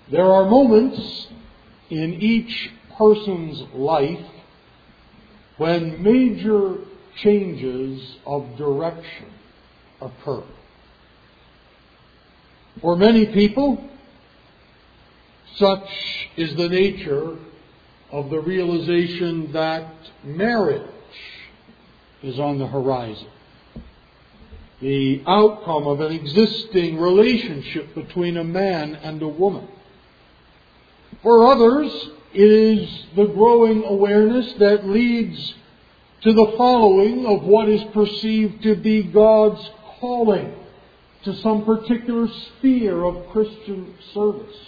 There are moments in each person's life when major changes of direction occur. For many people, such is the nature of the realization that marriage is on the horizon. The outcome of an existing relationship between a man and a woman. For others, it is the growing awareness that leads to the following of what is perceived to be God's calling to some particular sphere of Christian service.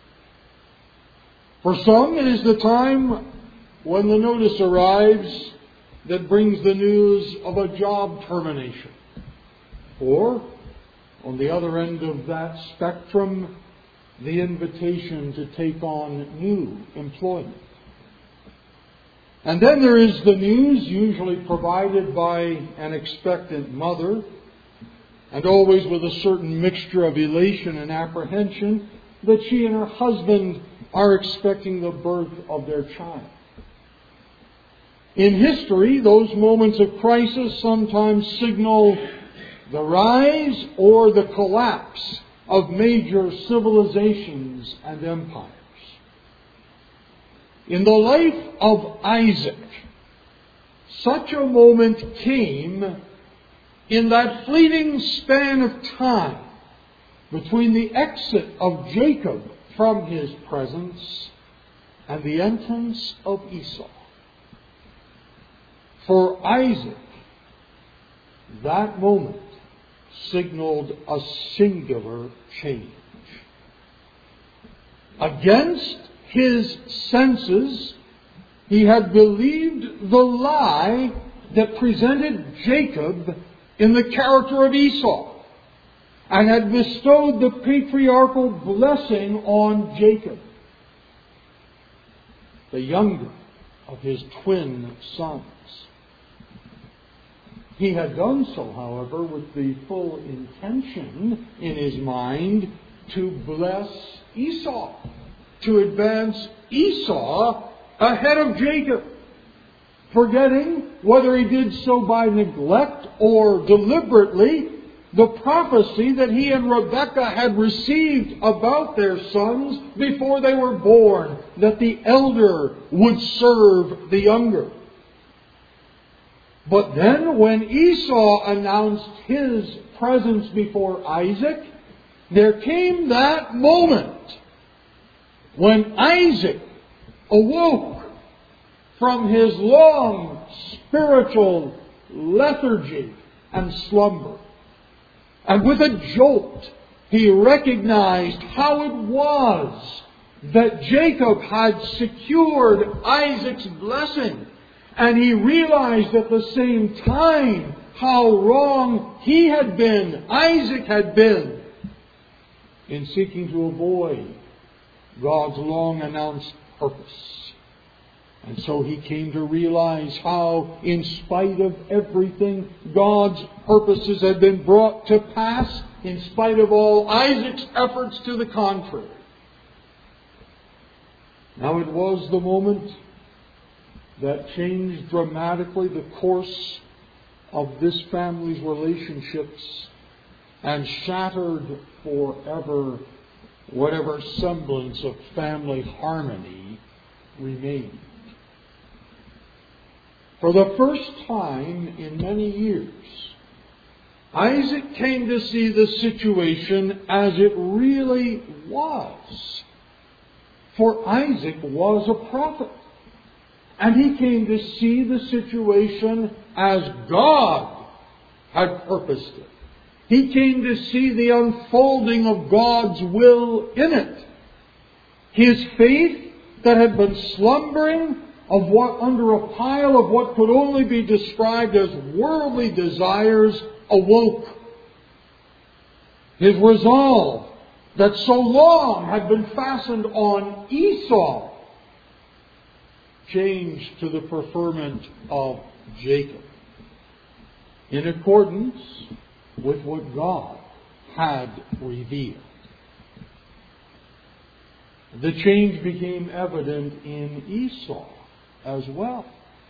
For some, it is the time when the notice arrives that brings the news of a job termination. Or, on the other end of that spectrum, the invitation to take on new employment. And then there is the news, usually provided by an expectant mother, and always with a certain mixture of elation and apprehension, that she and her husband are expecting the birth of their child. In history, those moments of crisis sometimes signal the rise or the collapse of major civilizations and empires. In the life of Isaac, such a moment came in that fleeting span of time between the exit of Jacob from his presence and the entrance of Esau. For Isaac, that moment signaled a singular change. Against his senses, he had believed the lie that presented Jacob in the character of Esau, and had bestowed the patriarchal blessing on Jacob, the younger of his twin sons. He had done so, however, with the full intention in his mind to bless Esau, to advance Esau ahead of Jacob, forgetting, whether he did so by neglect or deliberately, the prophecy that he and Rebekah had received about their sons before they were born, that the elder would serve the younger. But then when Esau announced his presence before Isaac, there came that moment when Isaac awoke from his long spiritual lethargy and slumber. And with a jolt, he recognized how it was that Jacob had secured Isaac's blessing. And he realized at the same time how wrong he had been, Isaac had been, in seeking to avoid God's long announced purpose. And so he came to realize how, in spite of everything, God's purposes had been brought to pass, in spite of all Isaac's efforts to the contrary. Now it was the moment that changed dramatically the course of this family's relationships and shattered forever whatever semblance of family harmony remained. For the first time in many years, Isaac came to see the situation as it really was. For Isaac was a prophet. And he came to see the situation as God had purposed it. He came to see the unfolding of God's will in it. His faith that had been slumbering under a pile of what could only be described as worldly desires awoke. His resolve that so long had been fastened on Esau changed to the preferment of Jacob, in accordance with what God had revealed. the change became evident in Esau as well.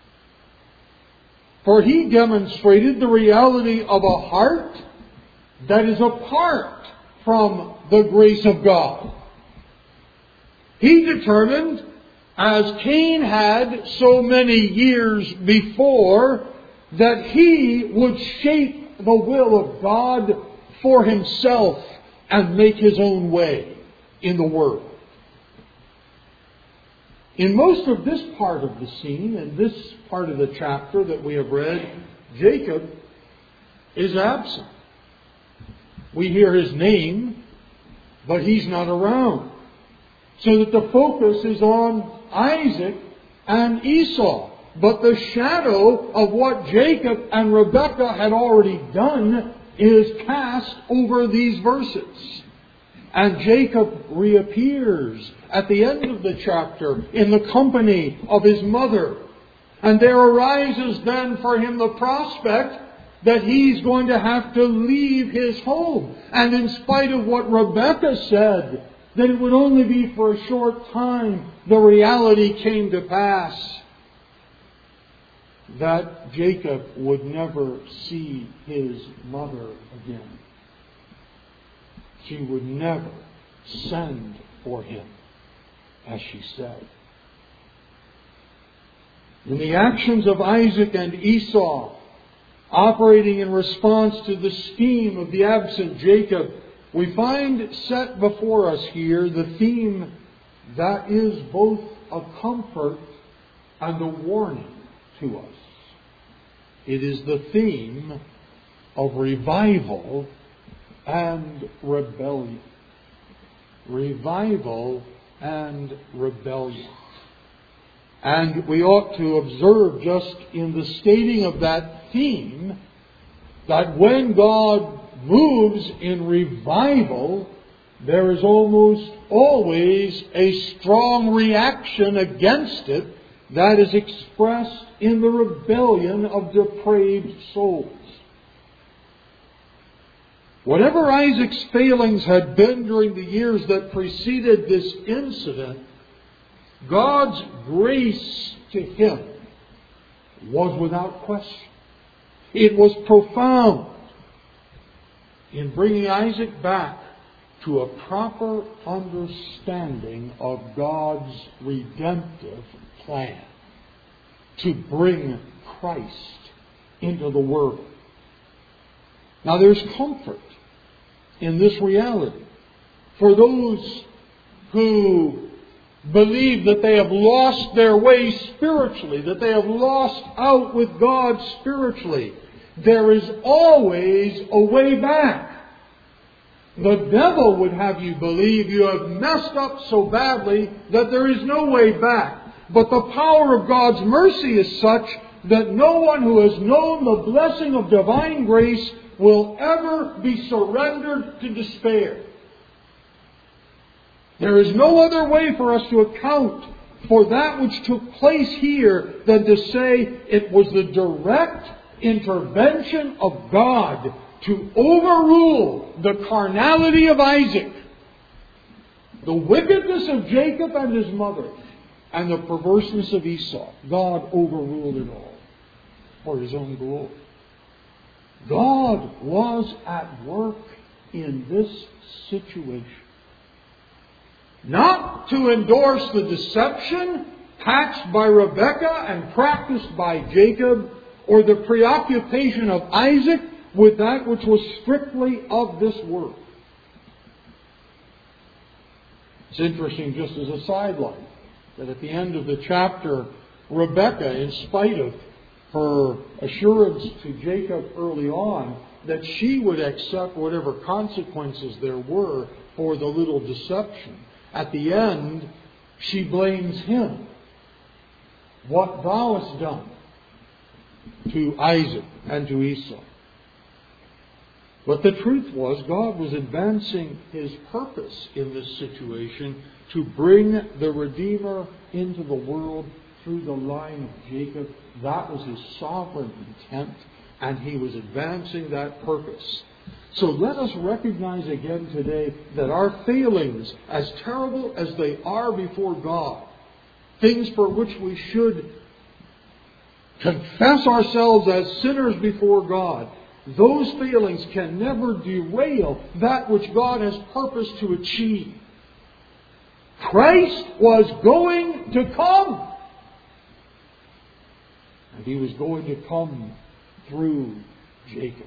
For he demonstrated the reality of a heart that is apart from the grace of God. He determined, as Cain had so many years before, that he would shape the will of God for himself and make his own way in the world. In most of this part of the scene, in this part of the chapter that we have read, Jacob is absent. We hear his name, but he's not around. So that the focus is on Isaac and Esau. But the shadow of what Jacob and Rebekah had already done is cast over these verses. And Jacob reappears at the end of the chapter in the company of his mother. And there arises then for him the prospect that he's going to have to leave his home. And in spite of what Rebekah said, that it would only be for a short time, the reality came to pass that Jacob would never see his mother again. She would never send for him, as she said. In the actions of Isaac and Esau, operating in response to the scheme of the absent Jacob, we find set before us here the theme that is both a comfort and a warning to us. It is the theme of revival and rebellion. Revival and rebellion. And we ought to observe just in the stating of that theme that when God moves in revival, there is almost always a strong reaction against it that is expressed in the rebellion of depraved souls. Whatever Isaac's failings had been during the years that preceded this incident, God's grace to him was without question. It was profound in bringing Isaac back to a proper understanding of God's redemptive plan to bring Christ into the world. Now there's comfort in this reality for those who believe that they have lost their way spiritually, that they have lost out with God spiritually. There is always a way back. The devil would have you believe you have messed up so badly that there is no way back. But the power of God's mercy is such that no one who has known the blessing of divine grace will ever be surrendered to despair. There is no other way for us to account for that which took place here than to say it was the direct intervention of God to overrule the carnality of Isaac, the wickedness of Jacob and his mother, and the perverseness of Esau. God overruled it all for His own glory. God was at work in this situation. Not to endorse the deception hatched by Rebekah and practiced by Jacob, or the preoccupation of Isaac with that which was strictly of this world. It's interesting, just as a sideline, that at the end of the chapter, Rebekah, in spite of her assurance to Jacob early on that she would accept whatever consequences there were for the little deception, at the end, she blames him. What thou hast done to Isaac and to Esau. But the truth was, God was advancing His purpose in this situation to bring the Redeemer into the world through the line of Jacob. That was His sovereign intent, and He was advancing that purpose. So let us recognize again today that our failings, as terrible as they are before God, things for which we should confess ourselves as sinners before God, those failings can never derail that which God has purposed to achieve. Christ was going to come. And He was going to come through Jacob.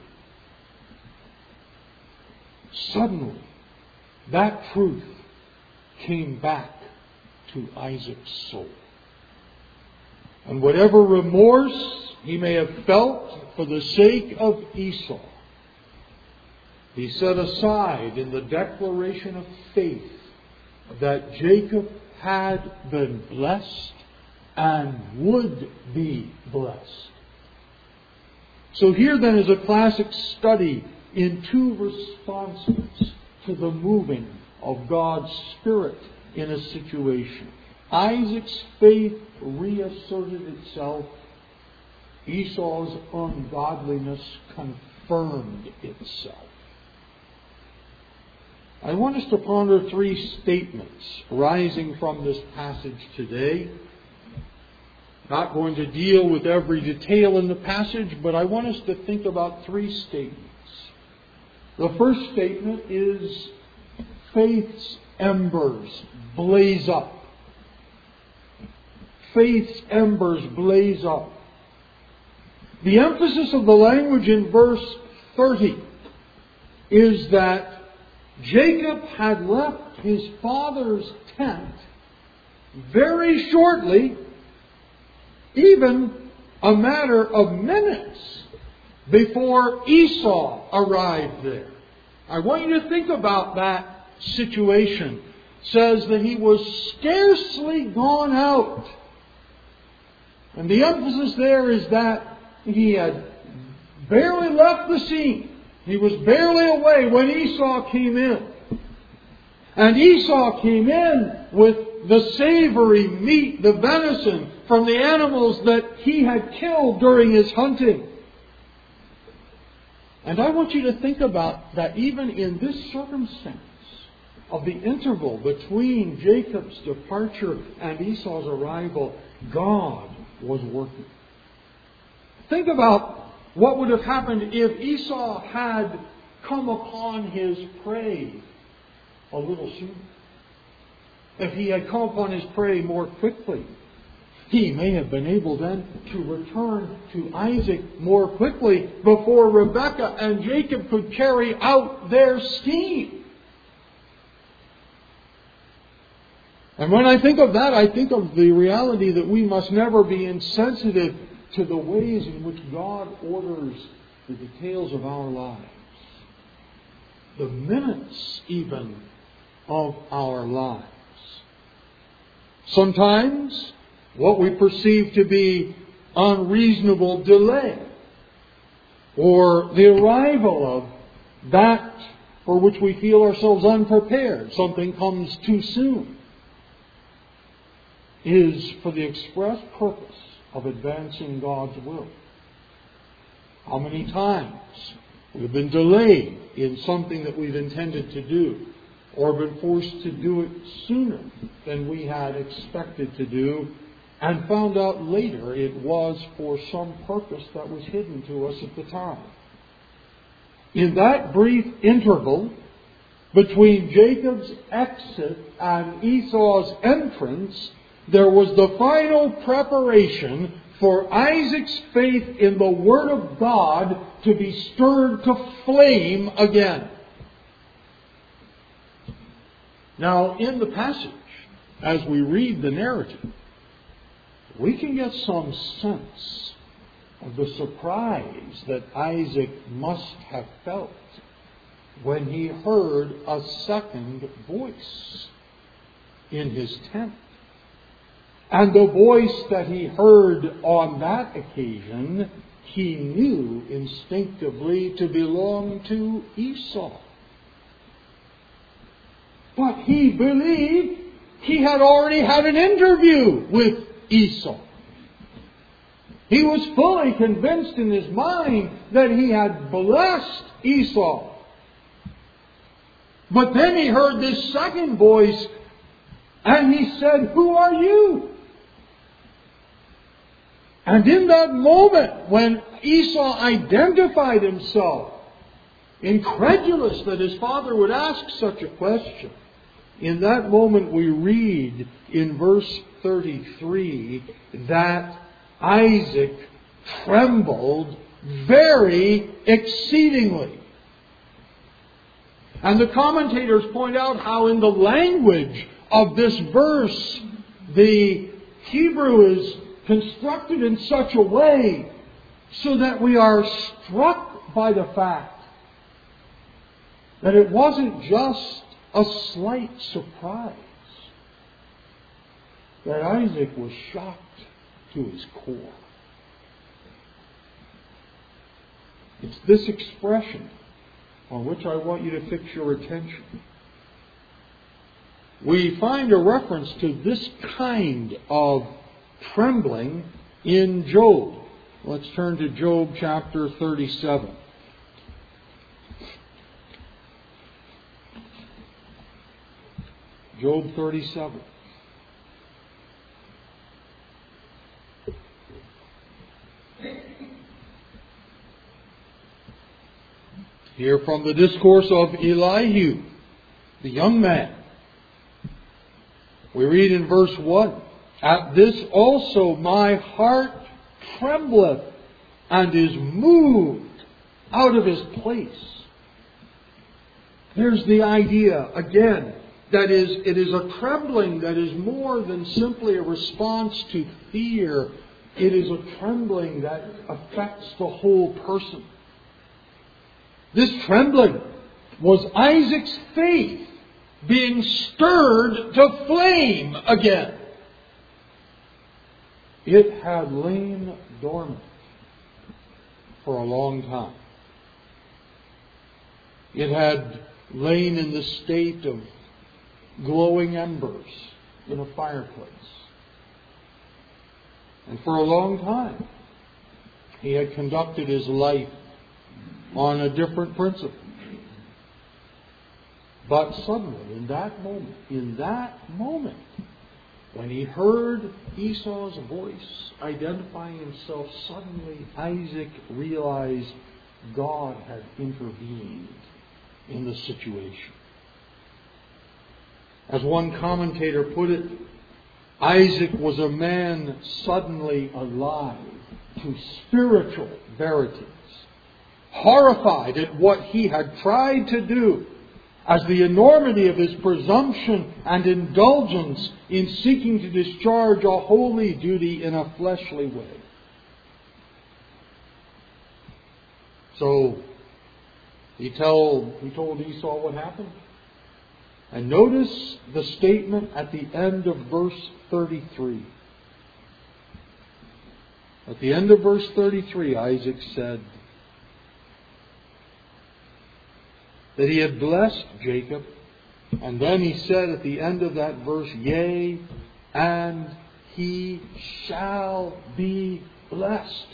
Suddenly, that truth came back to Isaac's soul. And whatever remorse he may have felt for the sake of Esau, he set aside in the declaration of faith that Jacob had been blessed and would be blessed. So here then is a classic study in two responses to the moving of God's Spirit in a situation. Isaac's faith reasserted itself. Esau's ungodliness confirmed itself. I want us to ponder three statements arising from this passage today. Not going to deal with every detail in the passage, but I want us to think about three statements. The first statement is faith's embers blaze up. Faith's embers blaze up. The emphasis of the language in verse 30 is that Jacob had left his father's tent very shortly, even a matter of minutes, before Esau arrived there. I want you to think about that situation. It says that he was scarcely gone out. And the emphasis there is that he had barely left the scene. He was barely away when Esau came in. And Esau came in with the savory meat, the venison from the animals that he had killed during his hunting. And I want you to think about that even in this circumstance of the interval between Jacob's departure and Esau's arrival, God was working. Think about what would have happened if Esau had come upon his prey a little sooner. If he had come upon his prey more quickly. He may have been able then to return to Isaac more quickly before Rebekah and Jacob could carry out their scheme. And when I think of that, I think of the reality that we must never be insensitive to the ways in which God orders the details of our lives. The minutes even of our lives. Sometimes what we perceive to be unreasonable delay, or the arrival of that for which we feel ourselves unprepared, something comes too soon, is for the express purpose of advancing God's will. How many times we've been delayed in something that we've intended to do, or been forced to do it sooner than we had expected to do, and found out later it was for some purpose that was hidden to us at the time. In that brief interval between Jacob's exit and Esau's entrance, there was the final preparation for Isaac's faith in the Word of God to be stirred to flame again. Now, in the passage, as we read the narrative, we can get some sense of the surprise that Isaac must have felt when he heard a second voice in his tent. And the voice that he heard on that occasion, he knew instinctively to belong to Esau. But he believed he had already had an interview with Esau. He was fully convinced in his mind that he had blessed Esau But then he heard this second voice, and he said, "Who are you?" And in that moment, when Esau identified himself, incredulous that his father would ask such a question, in that moment we read in verse 33 that Isaac trembled very exceedingly. And the commentators point out how in the language of this verse, the Hebrew is constructed in such a way so that we are struck by the fact that it wasn't just a slight surprise, that Isaac was shocked to his core. It's this expression on which I want you to fix your attention. We find a reference to this kind of trembling in Job. Let's turn to Job chapter 37. Job 37. Here from the discourse of Elihu, the young man. We read in verse 1, "At this also my heart trembleth and is moved out of his place." There's the idea, again, that it is a trembling that is more than simply a response to fear. It is a trembling that affects the whole person. This trembling was Isaac's faith being stirred to flame again. It had lain dormant for a long time. It had lain in the state of glowing embers in a fireplace. And for a long time, he had conducted his life on a different principle. But suddenly, in that moment, when he heard Esau's voice identifying himself, suddenly Isaac realized God had intervened in the situation. As one commentator put it, Isaac was a man suddenly alive to spiritual verities, horrified at what he had tried to do, as the enormity of his presumption and indulgence in seeking to discharge a holy duty in a fleshly way. So he told Esau what happened. And notice the statement at the end of verse 33. At the end of verse 33, Isaac said that he had blessed Jacob. And then he said at the end of that verse, "Yea, and he shall be blessed."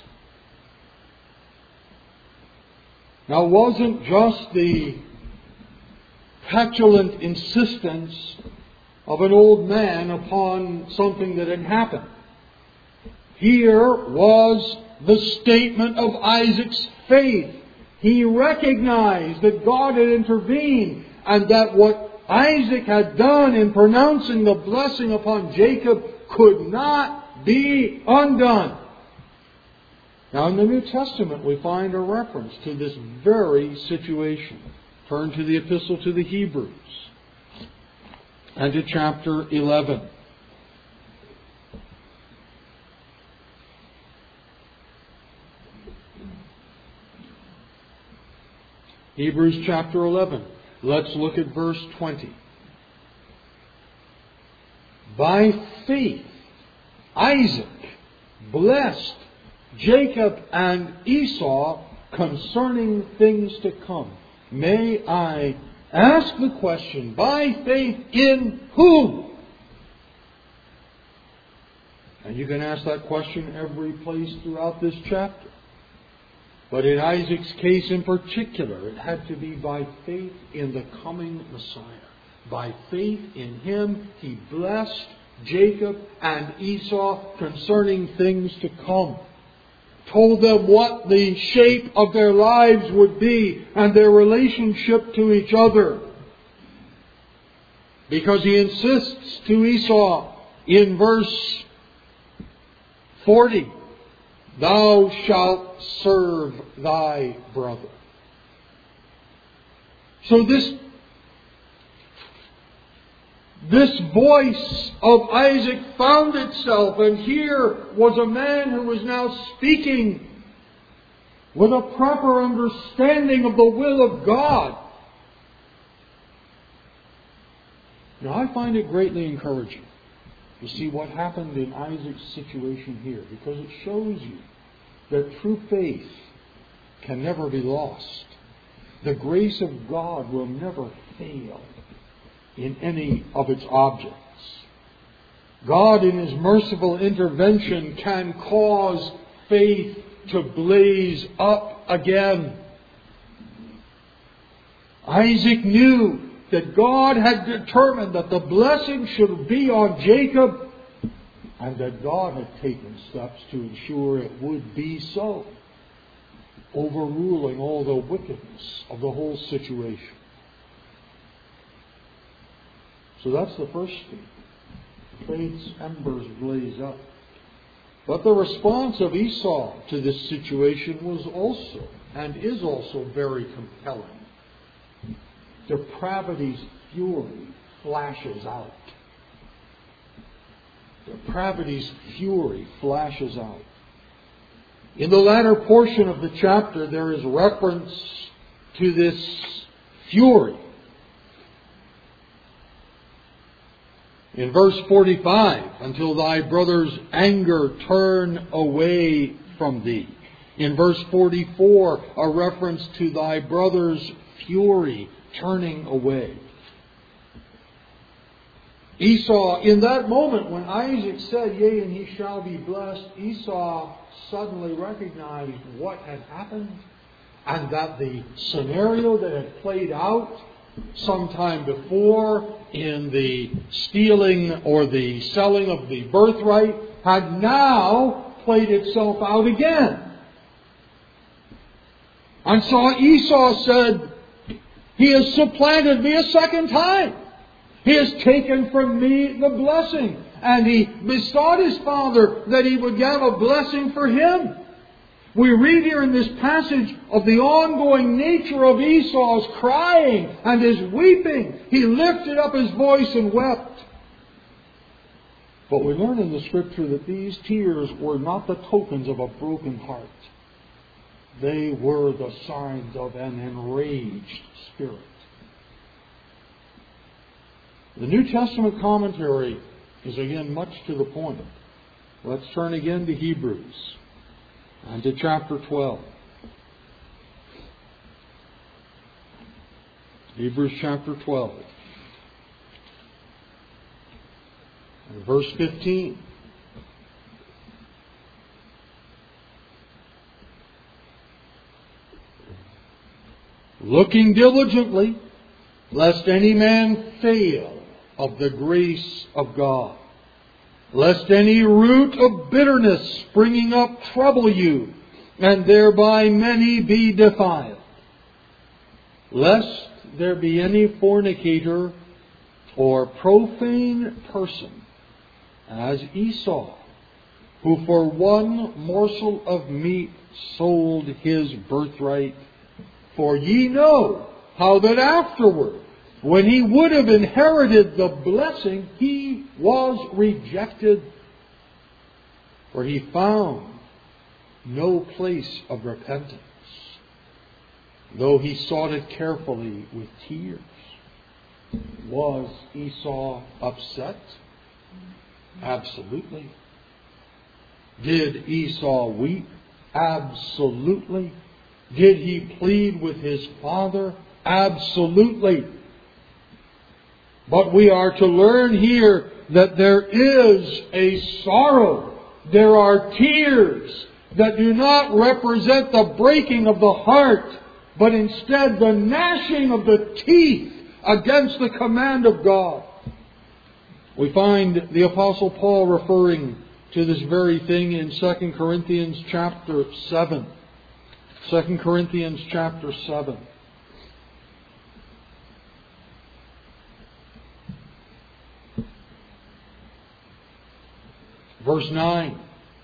Now, it wasn't just the petulant insistence of an old man upon something that had happened. Here was the statement of Isaac's faith. He recognized that God had intervened and that what Isaac had done in pronouncing the blessing upon Jacob could not be undone. Now, in the New Testament, we find a reference to this very situation. Turn to the Epistle to the Hebrews and to chapter 11. Hebrews chapter 11. Let's look at verse 20. By faith, Isaac blessed Jacob and Esau concerning things to come. May I ask the question, by faith in whom? And you can ask that question every place throughout this chapter. But in Isaac's case in particular, it had to be by faith in the coming Messiah. By faith in Him, he blessed Jacob and Esau concerning things to come. Told them what the shape of their lives would be and their relationship to each other. Because he insists to Esau in verse 40, "Thou shalt serve thy brother." So this voice of Isaac found itself, and here was a man who was now speaking with a proper understanding of the will of God. Now I find it greatly encouraging to see what happened in Isaac's situation here, because it shows you that true faith can never be lost. The grace of God will never fail in any of its objects. God, in His merciful intervention, can cause faith to blaze up again. Isaac knew that God had determined that the blessing should be on Jacob, and that God had taken steps to ensure it would be so, overruling all the wickedness of the whole situation. So that's the first thing. Faith's embers blaze up. But the response of Esau to this situation was also, and is also, very compelling. Depravity's fury flashes out. Depravity's fury flashes out. In the latter portion of the chapter, there is reference to this fury. In verse 45, "Until thy brother's anger turn away from thee." In verse 44, a reference to thy brother's fury turning away. Esau, in that moment when Isaac said, "Yea, and he shall be blessed," Esau suddenly recognized what had happened, and that the scenario that had played out sometime before in the stealing or the selling of the birthright had now played itself out again. And so Esau said, "He has supplanted me a second time. He has taken from me the blessing." And he besought his father that he would have a blessing for him. We read here in this passage of the ongoing nature of Esau's crying and his weeping. He lifted up his voice and wept. But we learn in the Scripture that these tears were not the tokens of a broken heart. They were the signs of an enraged spirit. The New Testament commentary is again much to the point. Let's turn again to Hebrews and to chapter 12. Hebrews chapter 12. And verse 15. "Looking diligently, lest any man fail of the grace of God, lest any root of bitterness springing up trouble you, and thereby many be defiled. Lest there be any fornicator or profane person, as Esau, who for one morsel of meat sold his birthright. For ye know how that afterward, when he would have inherited the blessing, he was rejected. For he found no place of repentance, though he sought it carefully with tears." Was Esau upset? Absolutely. Did Esau weep? Absolutely. Did he plead with his father? Absolutely. But we are to learn here that there is a sorrow. There are tears. that do not represent the breaking of the heart, but instead the gnashing of the teeth against the command of God. We find the Apostle Paul referring to this very thing in 2 Corinthians chapter 7. 2 Corinthians chapter 7. Verse 9.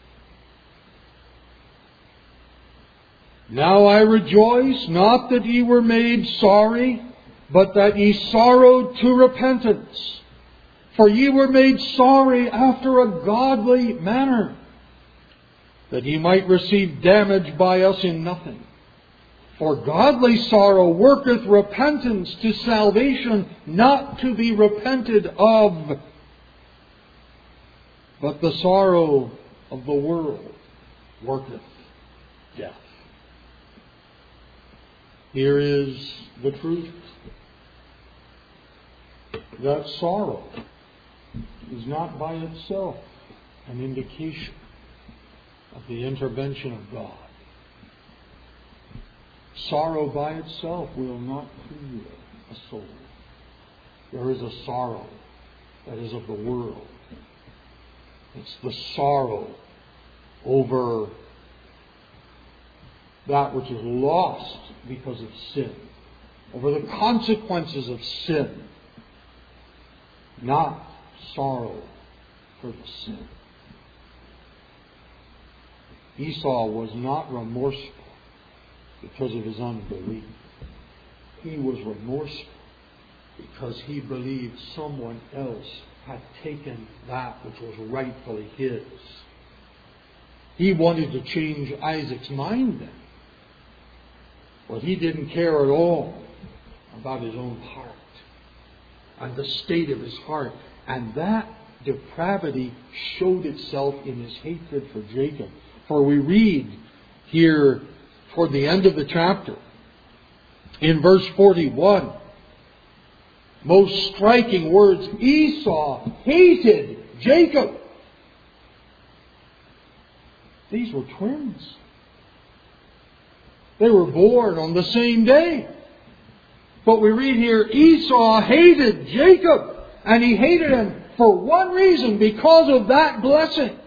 Now I rejoice, not that ye were made sorry, but that ye sorrowed to repentance. For ye were made sorry after a godly manner, that ye might receive damage by us in nothing. For godly sorrow worketh repentance to salvation, not to be repented of. But the sorrow of the world worketh death. Here is the truth. That sorrow is not by itself an indication of the intervention of God. Sorrow by itself will not heal a soul. There is a sorrow that is of the world. It's the sorrow over that which is lost because of sin, over the consequences of sin, not sorrow for the sin. Esau was not remorseful because of his unbelief. He was remorseful because he believed someone else had taken that which was rightfully his. He wanted to change Isaac's mind then. But he didn't care at all about his own heart and the state of his heart. And that depravity showed itself in his hatred for Jacob. For we read here toward the end of the chapter, in verse 41, most striking words, Esau hated Jacob. These were twins. They were born on the same day. But we read here, Esau hated Jacob. And he hated him for one reason, because of that blessing.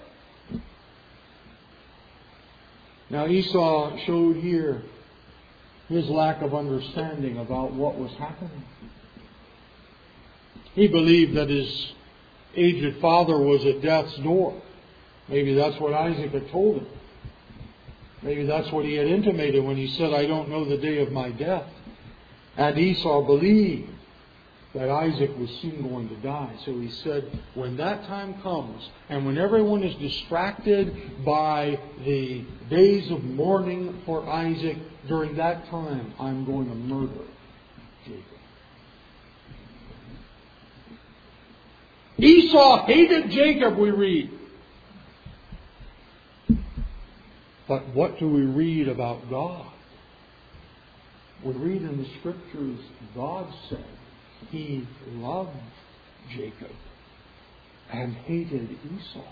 Now Esau showed here his lack of understanding about what was happening. He believed that his aged father was at death's door. Maybe that's what Isaac had told him. Maybe that's what he had intimated when he said, I don't know the day of my death. And Esau believed that Isaac was soon going to die. So he said, when that time comes, and when everyone is distracted by the days of mourning for Isaac, during that time, I'm going to murder Jacob. Esau hated Jacob, we read. But what do we read about God? We read in the Scriptures, God said He loved Jacob and hated Esau.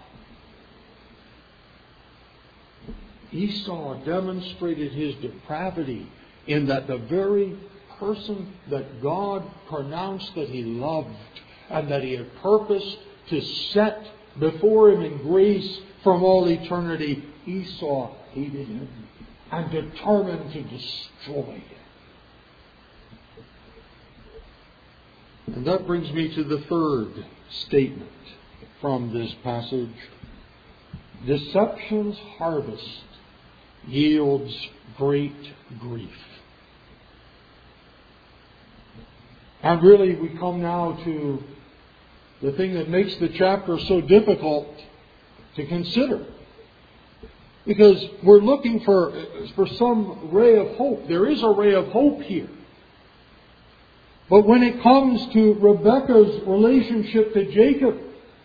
Esau demonstrated his depravity in that the very person that God pronounced that He loved and that He had purposed to set before him in grace from all eternity, Esau hated him and determined to destroy him. And that brings me to the third statement from this passage. Deception's harvest yields great grief. And really we come now to the thing that makes the chapter so difficult to consider. Because we're looking for some ray of hope. There is a ray of hope here. But when it comes to Rebekah's relationship to Jacob,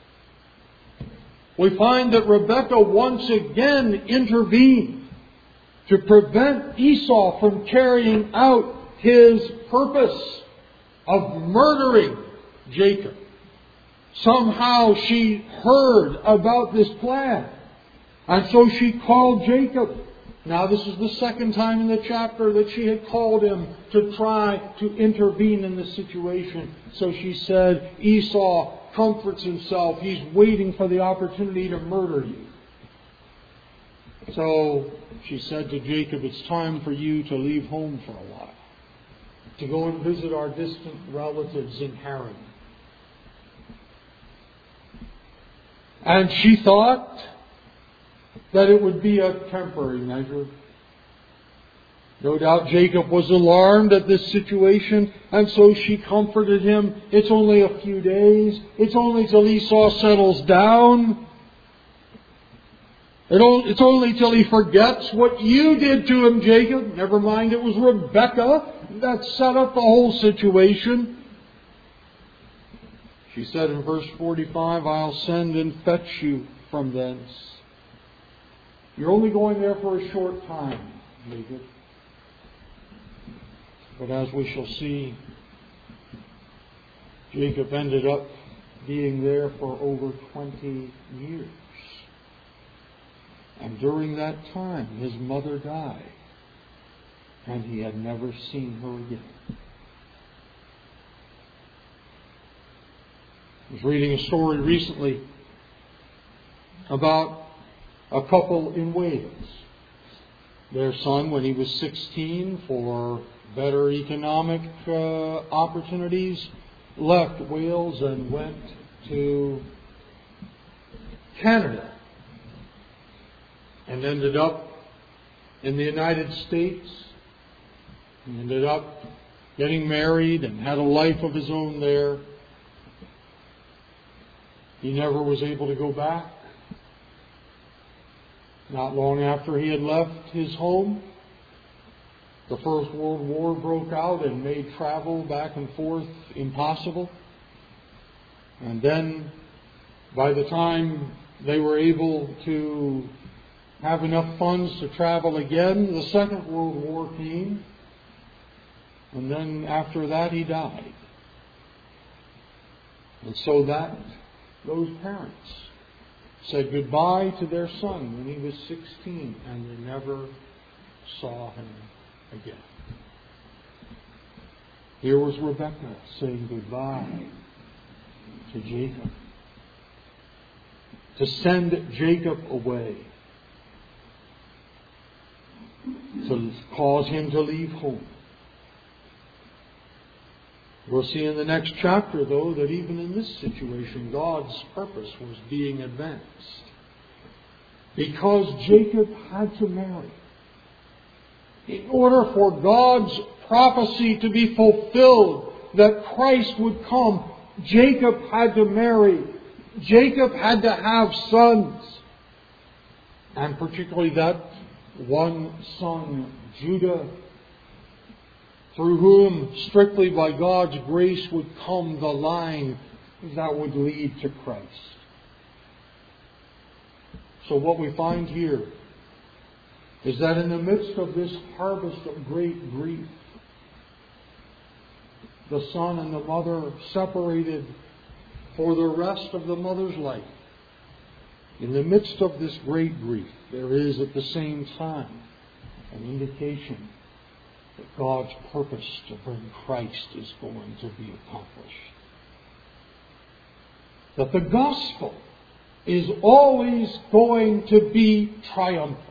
we find that Rebekah once again intervened to prevent Esau from carrying out his purpose of murdering Jacob. Somehow she heard about this plan. And so she called Jacob. Now this is the second time in the chapter that she had called him to try to intervene in the situation. So she said, Esau comforts himself. He's waiting for the opportunity to murder you. So she said to Jacob, it's time for you to leave home for a while, to go and visit our distant relatives in Haran. And she thought that it would be a temporary measure. No doubt Jacob was alarmed at this situation, and so she comforted him. It's only a few days. It's only till Esau settles down. It's only till he forgets what you did to him, Jacob. Never mind, it was Rebekah that set up the whole situation. She said in verse 45, I'll send and fetch you from thence. You're only going there for a short time, Jacob. But as we shall see, Jacob ended up being there for over 20 years. And during that time, his mother died, and he had never seen her again. I was reading a story recently about a couple in Wales. Their son, when he was 16, for better economic opportunities, left Wales and went to Canada and ended up in the United States. He ended up getting married and had a life of his own there. He never was able to go back. Not long after he had left his home, the First World War broke out and made travel back and forth impossible. And then, by the time they were able to have enough funds to travel again, the Second World War came. And then after that, he died. And so those parents said goodbye to their son when he was 16, and they never saw him again. Here was Rebekah saying goodbye to Jacob, to send Jacob away, to cause him to leave home. We'll see in the next chapter, though, that even in this situation, God's purpose was being advanced. Because Jacob had to marry. In order for God's prophecy to be fulfilled, that Christ would come, Jacob had to marry. Jacob had to have sons. And particularly that one son, Judah, through whom, strictly by God's grace, would come the line that would lead to Christ. So what we find here is that in the midst of this harvest of great grief, the son and the mother separated for the rest of the mother's life. In the midst of this great grief, there is at the same time an indication that God's purpose to bring Christ is going to be accomplished. That the gospel is always going to be triumphant.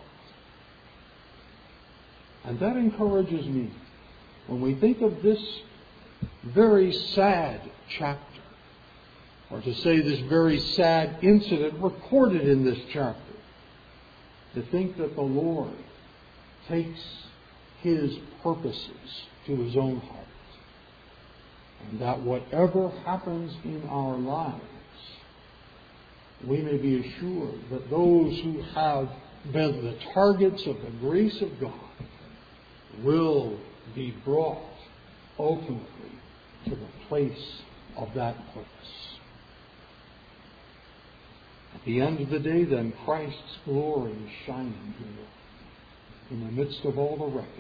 And that encourages me when we think of this very sad chapter, or to say this very sad incident recorded in this chapter, to think that the Lord takes His purposes to His own heart. And that whatever happens in our lives, we may be assured that those who have been the targets of the grace of God will be brought ultimately to the place of that purpose. At the end of the day, then, Christ's glory is shining here in the midst of all the wreckage.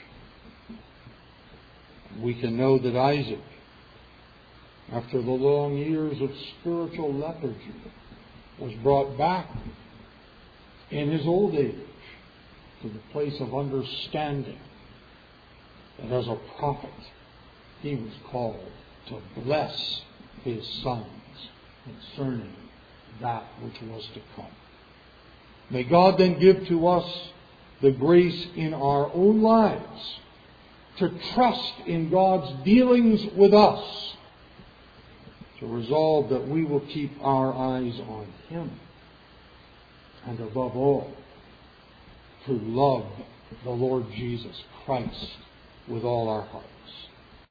We can know that Isaac, after the long years of spiritual lethargy, was brought back in his old age to the place of understanding that as a prophet he was called to bless his sons concerning that which was to come. May God then give to us the grace in our own lives to trust in God's dealings with us, to resolve that we will keep our eyes on Him, and above all, to love the Lord Jesus Christ with all our heart.